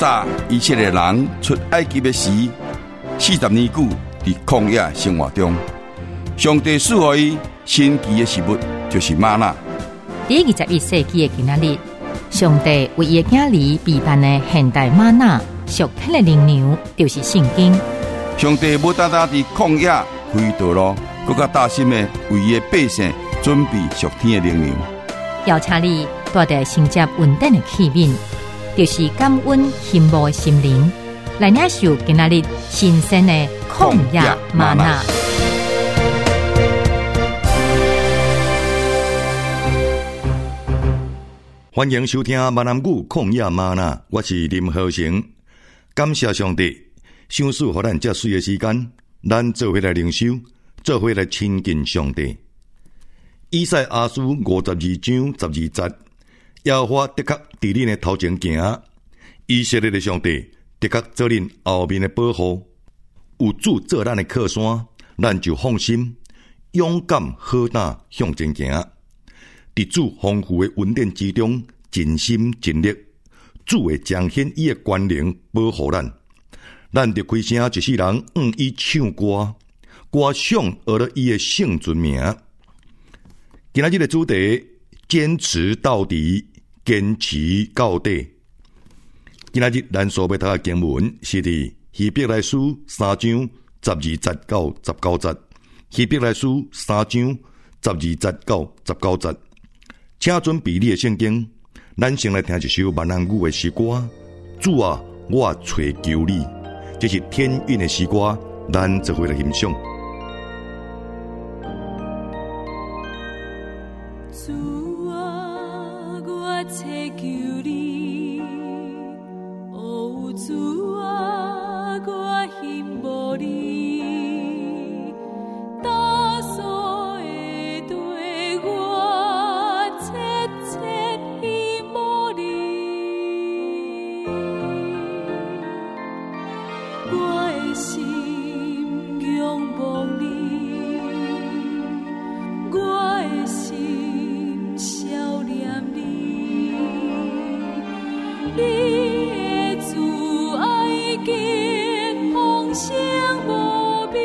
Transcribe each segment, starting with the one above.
早以色列人出埃及的时，40年久伫曠野生活中，上帝赐予伊神奇的食物，就是吗哪。 第21世纪的今仔日，上帝为伊的囝儿备办的现代吗哪，属天的灵粮，就是圣经。 上帝无单单伫旷野开道路，更加大心的为伊的百姓准备属天的灵粮。 邀请你带着承接稳定的器皿，就是感恩羡慕的心灵，来领受今仔日新鲜的曠野嗎哪。 欢迎收听闽南语曠野嗎哪，我是林浩成。感谢上帝，赏赐予咱这水的时间，咱做伙来灵修，做伙来亲近上帝。以赛亞書52章12節，耶和華的確佇恁的頭前行，以色列的上帝的確做恁後面的保護，有主做咱的靠山，咱就放心、勇敢、好膽向前行。佇主豐富的恩典之中，盡心盡力，主會彰顯伊的權能保護咱。咱就開聲一世人伊唱歌，歌頌學了伊的聖尊名。今仔日的主題，堅持到底，堅持到底。今仔日咱所要讀的經文是佇希伯來書3章12節到19節。希伯來書3章12節到19節。請準備你的聖經，咱先來聽一首閩南語的詩歌。主啊，我找求你，這是天韻的詩歌，咱就會來欣賞。 主啊，我找求你，哦，主啊，我羨慕你，打所會對我切切羨慕你，我的心仰望你，我的心想念你，你的慈愛經豐盛無比，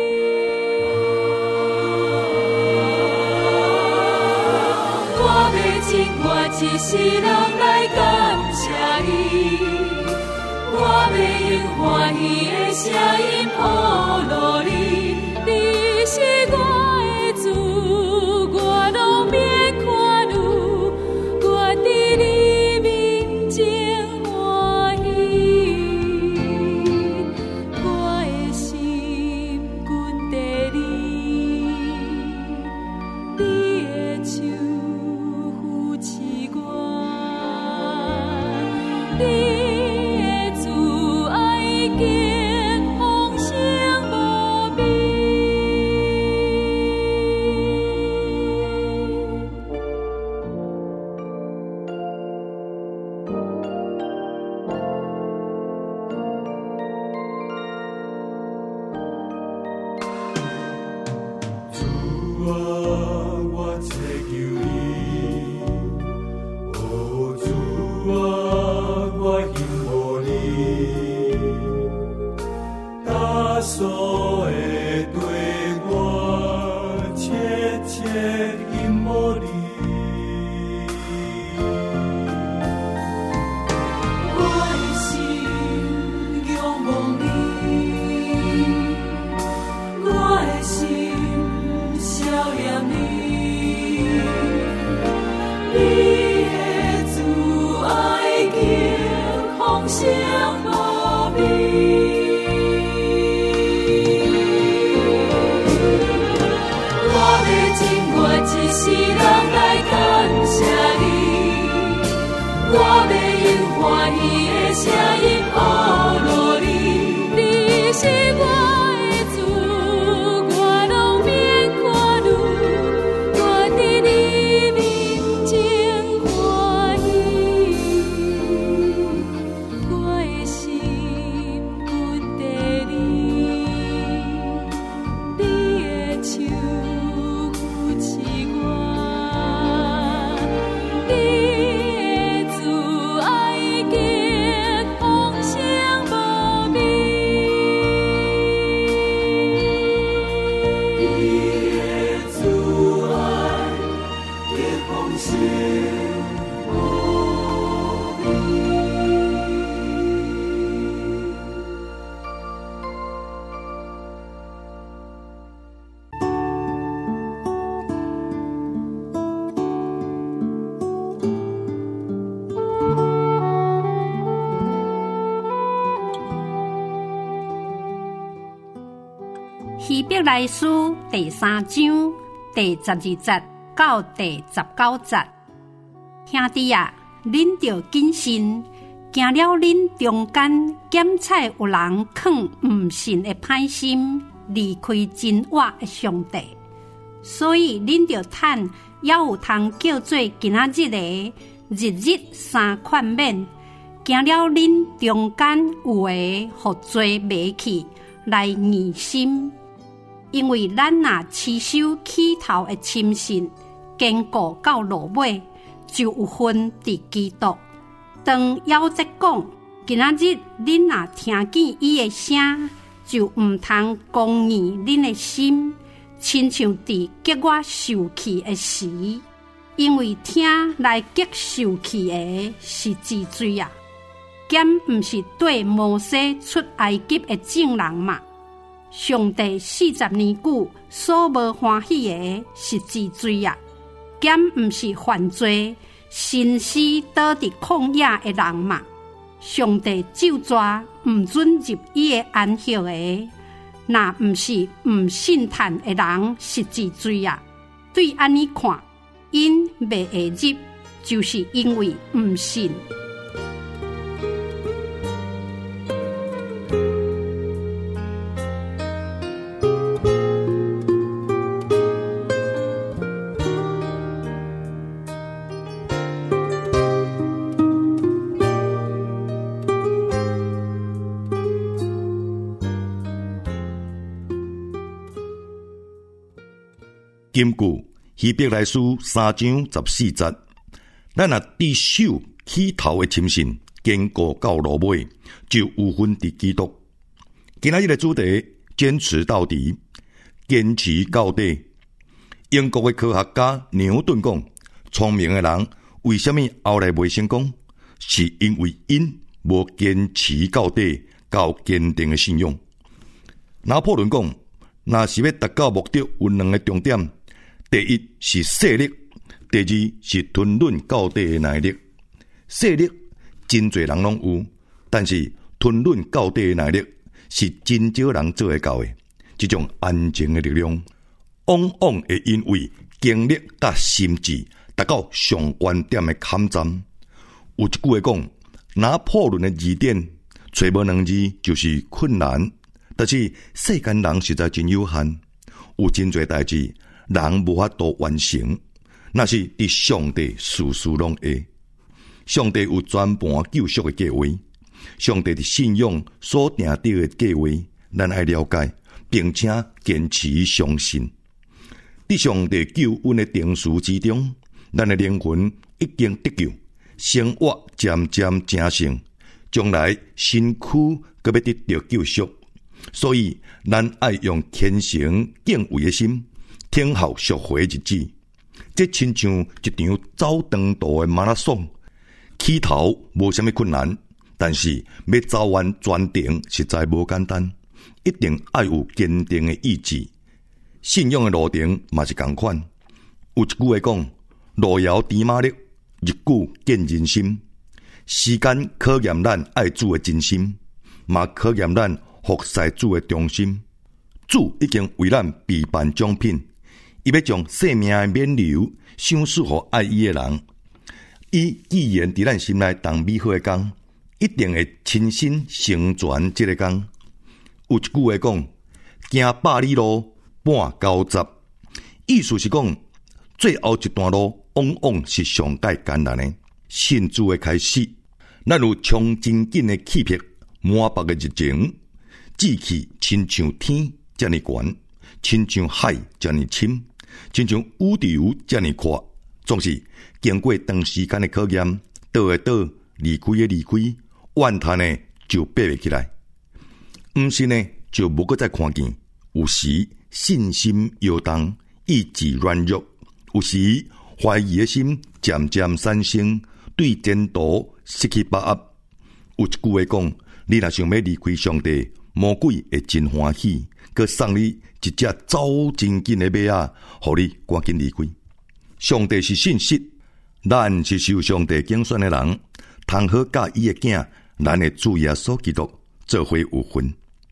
我要盡我一世人來感謝你，我要用歡喜的聲音呼羅你，你是我的主，我攏免看路，我佇你面前歡喜，我的心緊地你，你的手扶持我，你的慈愛經豐盛無比。 主啊，我找求你，哦，主啊，我羨慕你，打所會對我切切羨慕你， 我的心仰望你，我的心想念你，你的慈愛經豐盛無比，我要盡我一世人來感謝你，我要用歡喜的聲音呼羅你，你是我的主，我攏免看路，我佇你面前歡喜，我的心緊地你，你的手扶持我，你的慈愛經豐伯来書第3章第12節到第19節。兄弟啊，恁着謹慎，行了恁中間檢測有人囥毋信的歹心，離開真話的上帝。所以恁着趁也有通叫做今仔日的日日三勸勉，行了恁中間有的互罪袂去來疑心。因為咱若持守起頭的親信，堅固到落尾，就有份佇基督。當夭折講，今仔日恁若聽見伊的聲，就毋通公義恁的心，親像佇激我受氣的時，因為聽來激受氣的是治罪啊！兼毋是對摩西出埃及的證人嘛？上帝40年久所無歡喜的是治罪啊！兼毋是犯罪，身死倒佇曠野的人嘛？上帝咒詛毋准入伊的安息的，若毋是毋信趁的人是治罪啊！對安尼看，因袂會入，就是因為毋信。 根據希伯來書3章14節，咱若持守起頭的親信，堅固到落尾，就有份佇基督。今仔日的主題，堅持到底，堅持到底。英國的科學家牛頓講，聰明的人為什麼後來袂成功？是因為因無堅持到底，到堅定的信仰。拿破崙講，若是要達到目的，有兩個重點。第一是勢力，第二是吞忍到底的耐力。勢力真濟人攏有，但是吞忍到底的耐力是真少人做會到的。這種安靜的力量，往往會因為經歷甲心智達到上關點的坎站。有一句話講，拿破崙的字典找無兩字就是困難，但是世間人實在真有限，有真濟代志。人無法度完成，那是佇上帝事事攏會。上帝有全盤救贖的計劃，上帝的信仰所定定的計劃，咱愛了解，並且堅持相信。佇上帝救恩的定數之中，咱的靈魂已經得救，生活漸漸成聖，將來身軀閣要得到救贖。所以，咱愛用虔誠敬畏的心。聽候贖回日子，這親像一場走長途的馬拉松，起頭無什麼困難，但是要走完全程實在無簡單，一定要有堅定的意志。信仰的路程嘛是同款。有一句話講：路遙知馬力，日久見人心。時間考驗咱愛主的真心，嘛考驗咱服侍主的忠心。主已經為咱備辦獎品。伊要將生命的免流賞賜予愛伊的人，伊既然佇咱心內當美好的工，一定會親身成全這個工。有一句話講：行100里路，半交集，意思是講，最後一段路往往是上界艱難的。信主的開始，咱有衝真緊的氣魄，滿腹的熱情，志氣親像天這麼懸，親像海這麼深。親像宇宙這麼闊，總是經過長時間的考驗，倒的倒，離開的離開，怨嘆呢就爬不起來，毋信呢就無擱再看見。有時信心搖動，意志軟弱；有時懷疑的心漸漸產生，對前途失去把握。有一句話講：你若想要離開上帝，魔鬼會真歡喜。佮送你一隻走真緊的馬仔，互你趕緊離開。上帝是信實，咱是受上帝揀選的人，通好甲伊的囝，咱的主耶穌基督做伙有份。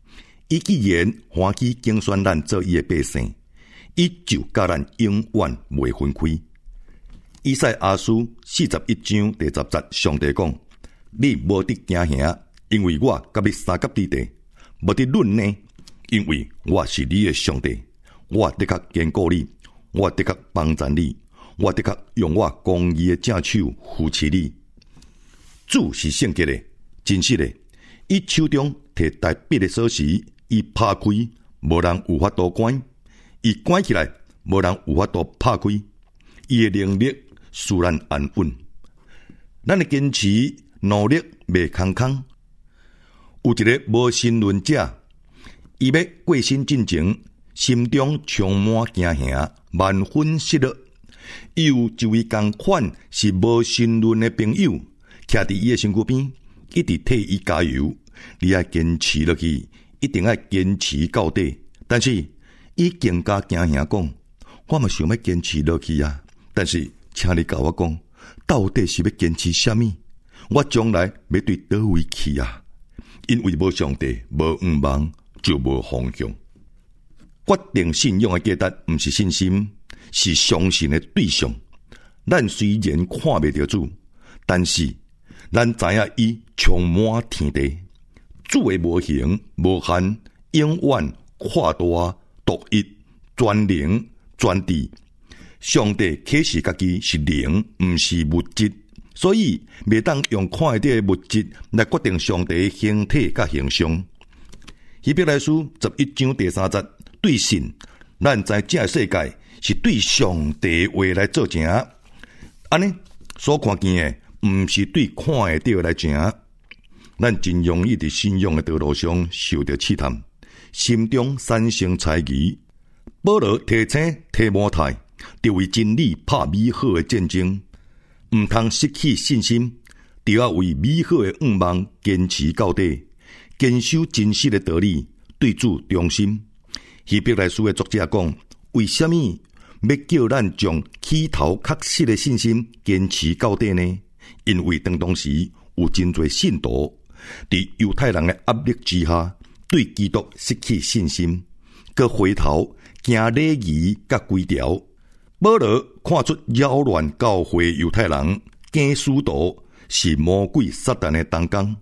伊既然欢喜竞选咱做伊的百姓，伊就甲咱永远袂分开。以赛亚书41章第10节，上帝讲：你无得惊吓，因为我甲你三甲之地，无得论呢，因为我是你的上帝，我的确坚固你，我的确帮助你，我的确用我公义的正手扶持你。主是圣洁的，真实的，伊手中摕大笔的锁匙，伊拍开，无人有法度关；伊关起来，无人有法度拍开。伊的能力使咱安稳，咱的坚持努力袂空空。有一个无神论者，伊要过身进前，心中充满惊吓，万分失落。伊有一位同款是无神论的朋友，徛伫伊的身躯边，一直替伊加油。你要坚持落去，一定要坚持到底。但是伊更加惊吓讲，我嘛想要坚持落去啊！但是请你甲我讲，到底是要坚持什么？我将来要对倒位去啊？因为无上帝，无愿望，就无方向。决定信仰的价值，不是信心，是相信的对象。咱虽然看袂到主，但是咱知影伊充满天地。主的无形无限，永远跨大独一，全能全智。上帝启示家己是灵，不是物质，所以袂当用看得到的物质来决定上帝的形体甲形象。希伯来书11章第3节，对神，咱知这个世界是对上帝话来做成，安尼所看见的，不是对看得到来成。咱真容易伫信仰的道路上受到试探，心中产生猜疑。保罗提醒提摩太，要为真理拍美好的战争，唔通失去信心，就要为美好的愿望坚持到底，坚守真实的道理，对主忠心。希伯来书的作者讲，为什么要叫咱将起头确实的信心坚持到底呢？因为当时有真侪信徒伫犹太人的压力之下，对基督失去信心，佮回头行礼仪甲规条。保罗看出扰乱教会犹太人假使徒是魔鬼撒旦的同工。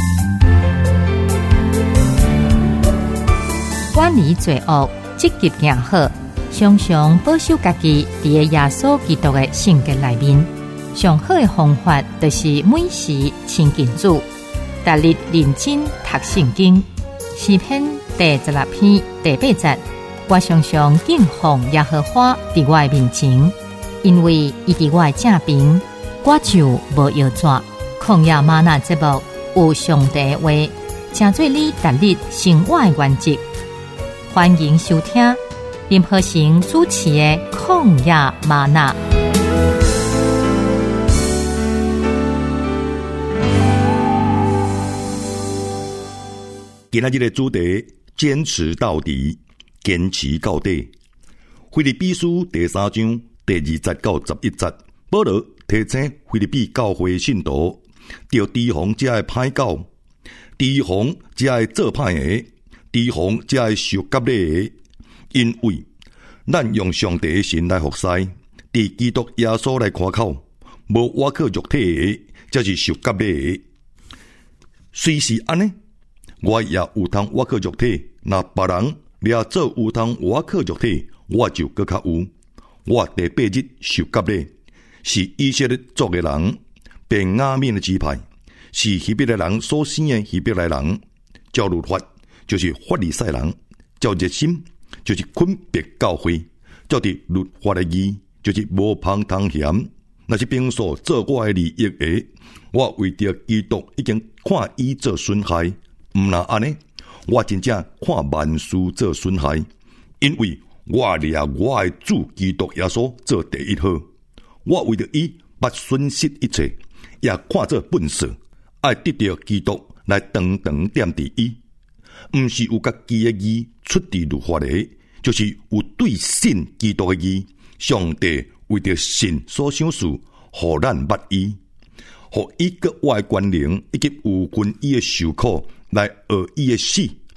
远离罪恶，积极行好，常常保守家己伫个耶稣基督的性格内面。上好的方法就是每时亲近主，逐日认真读圣经。诗篇第16篇第8节，我常常敬奉耶和华伫我的面前，因为伊伫我的正边，我就无摇拽。曠野吗哪节目有上帝的话，正做你逐日生活的原则。欢迎收听林和成主持的曠野吗哪。 今仔日的主题：坚持到底，坚持到底。腓立比书第3章第2节到11节，保罗提醒腓立比教会信徒，要提防这个歹教，提防这个做歹的，提防这个受割礼的。因为咱用上帝的神来服侍，伫基督耶稣来夸口，无倚靠肉体的，才是受割礼的。虽是安尼，我也有通倚靠肉体，若别人掠做有通倚靠肉体，我就更较有。我第8日受割礼，是以色列族的人，便雅悯的支派，是希伯来人所生的希伯来人。照律法就是法利赛人，照热心就是分别教会，照伫律法的义就是无旁通嫌。若是平素做我的利益的，我为着基督已经看伊做损害。毋若安尼，我真正看万事做损害，因为我掠我的主基督耶稣做第一好。我为着伊捌损失一切，也看作本事，爱得到基督来长长踮伫伊。毋是有家己的义出自律法的，就是有对信基督的义。上帝为着信所想事，互咱捌伊，互伊个我的权能以及有份伊的受苦来学伊的死。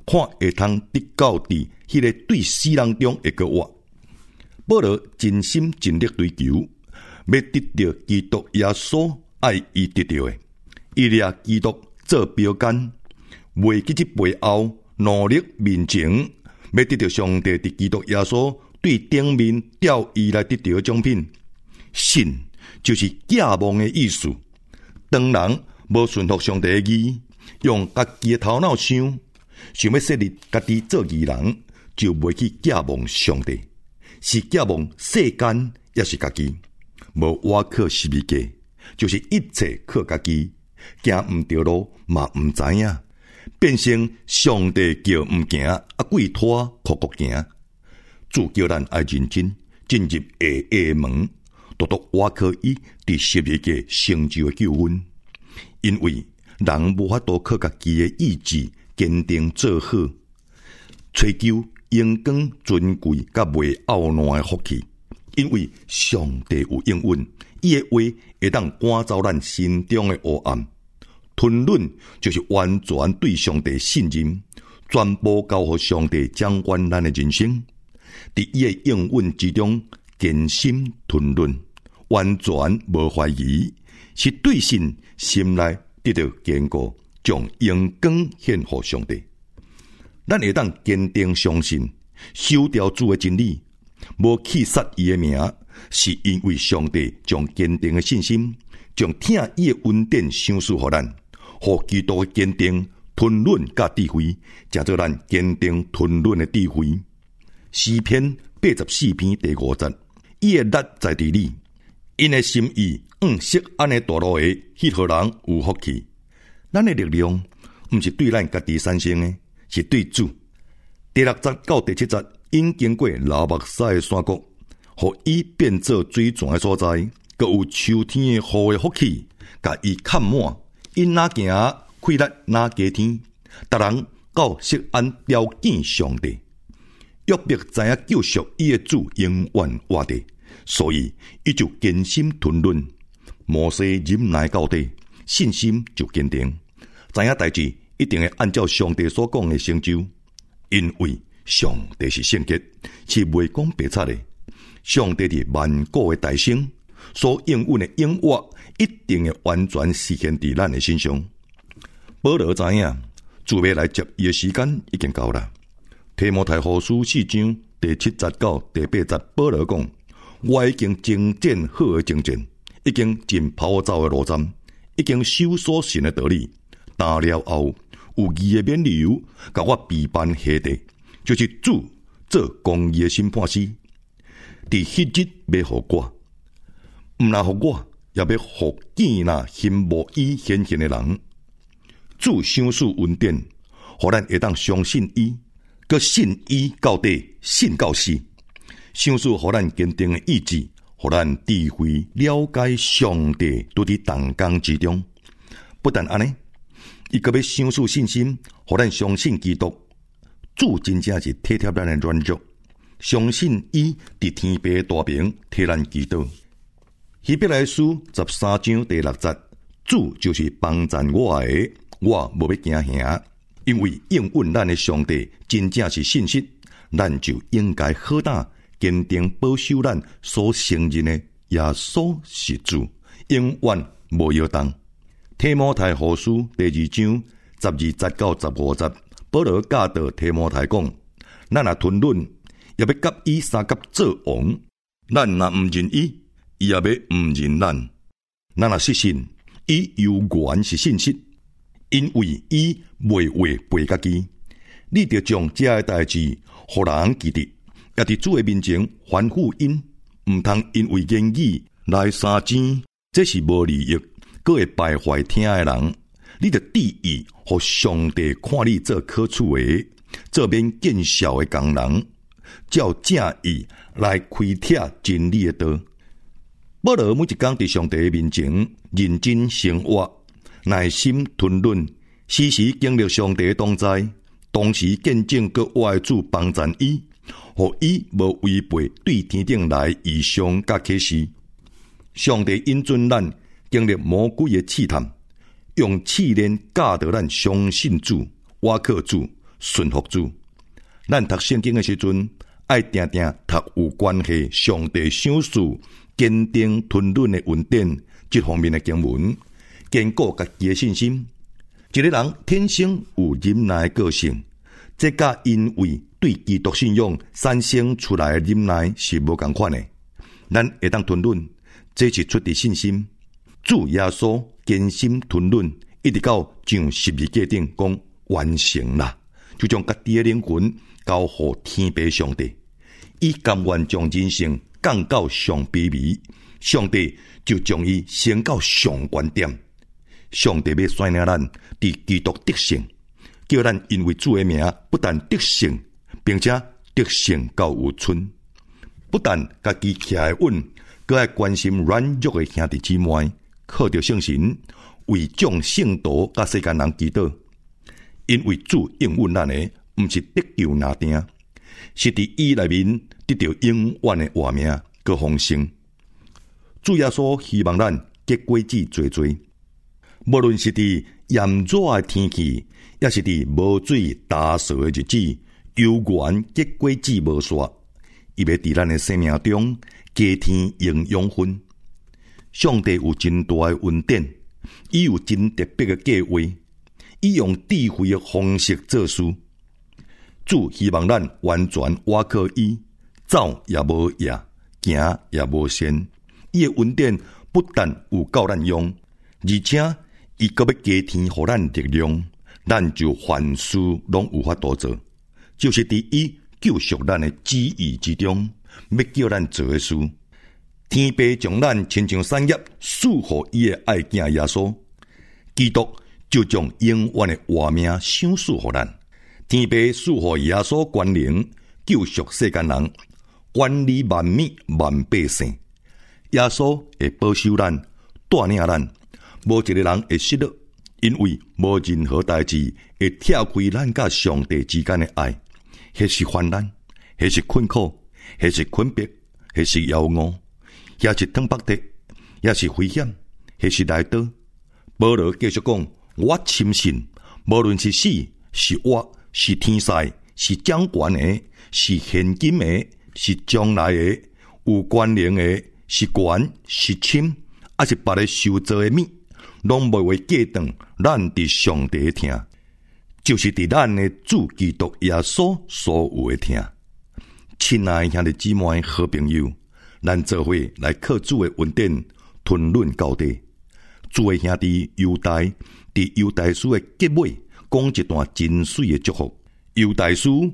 看会通得到伫迄个对死人中的个活。保罗真心真力追求，要得到基督耶稣爱伊得到的，伊掠基督做标杆，为记即背后努力面前，要得到上帝伫基督耶稣对顶面吊伊来得到的奖品。信就是假梦的意思。当人无顺服上帝的义，用家己的头脑想要设立家己做义人，就袂去假梦上帝，是假梦世间，也是家己。无我靠十字架，就是一切靠家己，行毋对路嘛毋知影，变成上帝叫毋行，鬼拖哭哭行。主叫咱爱认真进入下门，独独我靠伊伫十字架成就的救恩。因为人无法度靠家己的意志坚定做好，追求荣光尊贵甲袂懊恼的福气。因为上帝有应允，伊的话会当赶走咱心中的黑暗。吞论就是完全对上帝信任，全部交予上帝掌管咱的人生。伫伊的应允之中，坚心吞论，完全无怀疑，是对信心内得到坚固，将荣光献予上帝。咱会当坚定相信，守条主的真理，无弃杀伊的名，是因为上帝将坚定的信心，将听伊的恩典赏赐予咱，予基督的坚定吞论甲智慧，成做咱坚定吞论的智慧。诗篇84篇第5节，伊的力在伫你，因的心意适安尼大路的，迄号人有福气。咱的力量毋是对咱家己产生的，是对主。第6节到第7节，因经过拉目西的山谷，互伊变做水泉的所在，佮有秋天的雨的福气，甲伊看满。因哪行开力哪加天，逐人到锡安雕见上帝。约伯知影救赎伊的主永远活地，所以伊就坚心吞论。摩西忍耐到底，信心就坚定，知影代志一定会按照上帝所讲的成就，因为上帝是圣洁，是袂讲白贼的。上帝伫万古的大生所应允的应许，一定会完全实现伫咱的身上。保罗知影，主要来接伊的时间已经到了。提摩太后书4章第7节到第8节，保罗讲：我已经征战好的征战，已经进跑走的路站，已经守所信的道理。打了后，有义的免流，甲我备办下地，就是主做公义的审判师。伫迄日要互我，毋若互我，也要互见那信无伊显现的人。主赏赐恩典，互咱会当相信伊。佮信伊到底，信到死，赏赐互咱坚定的意志，互咱智慧了解上帝伫伫同工之中。不但安尼，伊佮要赏赐信心，互咱相信基督。主真正是体贴咱的软弱，相信伊伫天父大名替咱祈祷。希伯来书13章第6节，主就是帮赞我的，我无要惊吓。因为应允咱的上帝真正是信实，咱就应该好胆坚定保守咱所承认的耶稣是主，永远无摇动。提摩太后书第2章12节到15节，保罗教导提摩太讲：咱若吞论，也要甲伊三甲做王；咱若毋认伊，伊也要毋认咱。咱若失信，伊犹原是信实。因为伊袂话背家己，你着将这个代志互人记得，也伫主的面前反复因，毋通因为言语来三钱，这是无利益，佫会败坏听的人。你着注意，互上帝看你做可处的，做免见效的工人，照正义来开帖真理的道。保罗每一天伫上帝的面前认真生活。耐心吞论，时时经历上帝的同在，同时见证佮我的主帮赞伊，互伊无违背对天顶来异象甲启示。上帝引准咱经历魔鬼的试探，用试炼教导咱相信主，我靠主， 顺服主。咱读圣经的时阵，爱定定读有关系上帝赏赐坚定吞忍的恩典这方面的经文，坚固家己的信心。一个人天生有忍耐的个性，这甲因为对基督信仰产生出来的忍耐是无同款的。咱会当吞忍，这是出自信心。主耶稣艰辛吞忍，一直到上十字架顶讲完成啦，就将家己的灵魂交予天父上帝，伊甘愿将人生降到上卑微，上帝就将伊升到上原点。上帝要率领咱伫基督得胜，叫咱因为主的名不但得胜，并且得胜到有存。不但家己徛得稳，更爱关心软弱的兄弟姊妹，靠着圣神为众圣徒甲世间人祈祷。因为主应允咱的，毋是得救拿定，是伫伊内面得到永远的活命和丰盛。主耶稣希望咱结果子多多，无论是伫炎热的天气，也是伫无水打扫的日子，犹原结果子无煞。伊要伫咱的生命中加添营养分。上帝有真大的恩典，伊有真特别的计划，伊用智慧的方式做事。主希望咱完全倚靠伊，走也无野，行也无限。伊的恩典不但有够咱用，而且伊阁要加添予咱力量，咱就凡事拢有法度做，就是伫伊救赎咱的旨意之中，要叫咱做的事。天父将咱亲像产业赐予伊的爱子耶稣，基督就将永远的活命赏赐予咱。天父赐予耶稣权能，救赎世间人，管理万物万百姓。耶稣会保守咱，带领咱，无一个人会失落，因为无任何代志会拆开咱甲上帝之间的爱。迄是患难，迄是困苦，迄是困迫，迄是枵餓，也是汤北地，也是危险，迄是来刀。保罗继续讲：我深信，无论是死是活，是天使，是掌权的，是现今的，是将来的，有权能的，是权是亲，还是别个受造的物，拢无会隔断咱伫上帝的听，就是伫咱的主基督耶稣所有的听。亲爱的兄弟姊妹、好朋友，咱做伙来靠主的恩典吞忍到底。主的兄弟犹大伫犹大书的结尾讲一段真水的祝福。犹大书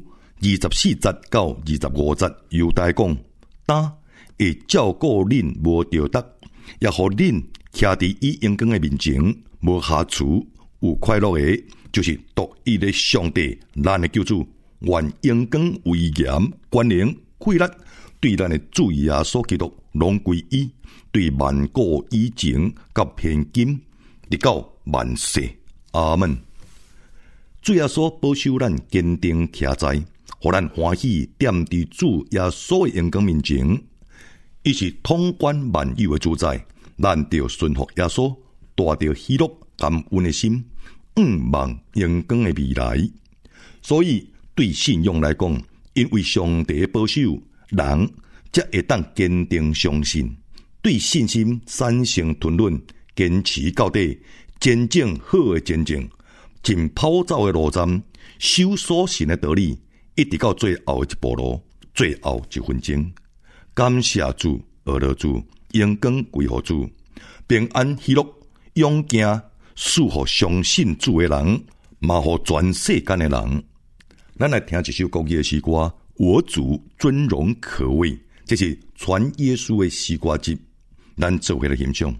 24节到25节，犹大讲：但会照顾恁无着得，也互恁徛伫伊阳光的面前无瑕疵，有快乐的，就是独一的上帝，咱的救主。愿阳光、威严、权能、快乐，对咱的主耶稣基督拢归伊，对万古以前甲现今，直到万世。阿门。主耶稣保守咱坚定徛在，互咱欢喜踮伫主耶稣的阳光面前。伊是统管万有的主宰，咱着顺服耶稣，带着喜乐感恩的心，望阳光的未来。所以对信仰来讲，因为上帝的保守，人才会当坚定相信，对信心产生吞忍，坚持到底，真正好的真正，尽跑走的路站，守所信的道理，一直到最后一步路，最后一分钟。感谢主，阿罗主，阳光归乎主，平安喜乐，勇健，赐予相信主的人，嘛予全世间的人。咱来听一首国语的诗歌，我主尊荣可畏，这是传耶稣的诗歌集，咱做伙来欣赏。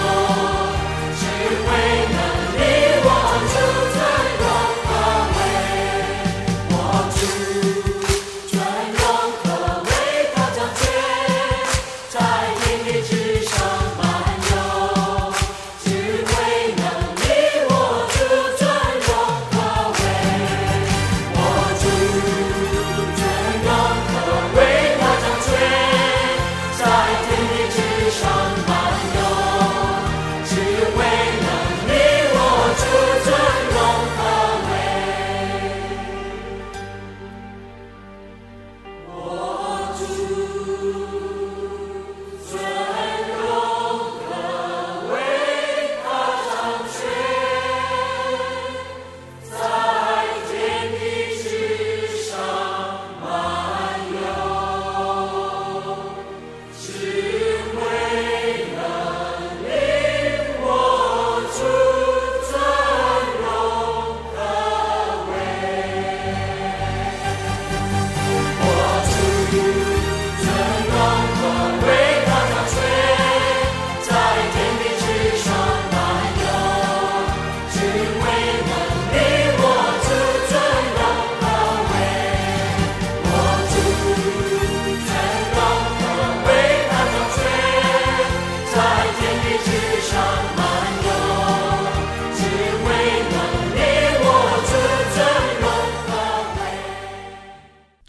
为能力我主尊荣可畏。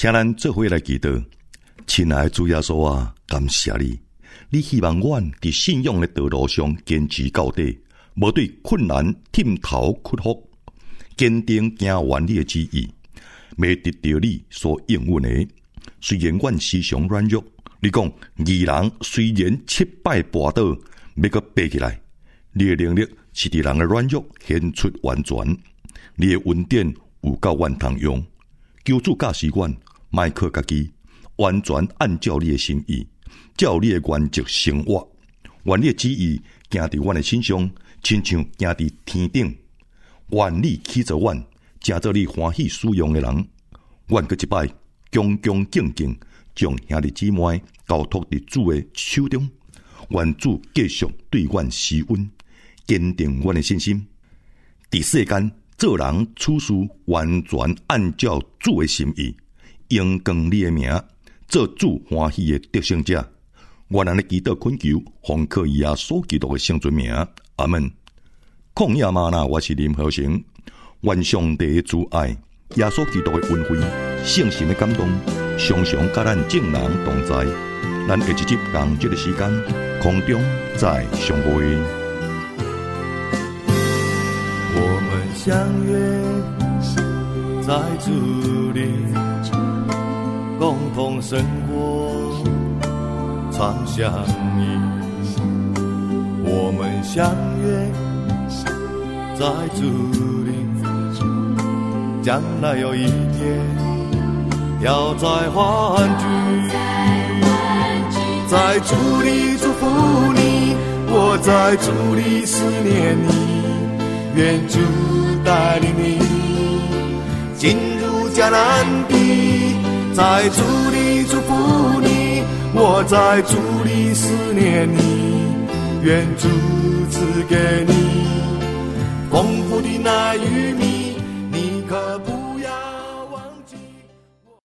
请咱做伙来祈祷。亲爱的主耶稣啊，感谢你，你希望我伫信仰的道路上坚持到底，无对困难剃头屈服，坚定行完你的旨意，未得到你所应允的。虽然阮时常软弱，你讲义人虽然失败跋倒，要阁爬起来，你的能力是伫人的软弱显出完全，你的恩典有够阮通用。求主教示阮，莫靠家己，完全按照你的心意，照你的原则生活。愿你的旨意行伫阮的身上，亲像行伫天顶。愿你启造阮，成做你欢喜使用的人。愿阁一摆恭恭敬敬将兄弟姊妹交托伫主的手中。愿主继续对阮施恩，坚定阮的信心。伫世间做人处事完全按照主的心意，荣光你的名，做主欢喜的得胜者。我咱的祈祷恳求，奉靠耶稣基督的圣尊名，阿门。曠野吗哪，我是林和成。愿上帝的主爱，耶稣基督的恩惠，圣神的感动，常常甲咱众人同在。咱下一集同这个时间，空中再相会。 我们相约在主里，共同生活，常相依。我们相约在主里，将来有一天要再欢聚。在主里祝福你，我在主里思念你。愿主带领你进入迦南地，在主里祝福你，我在主里思念你。愿主赐给你丰富的奶与米，你可不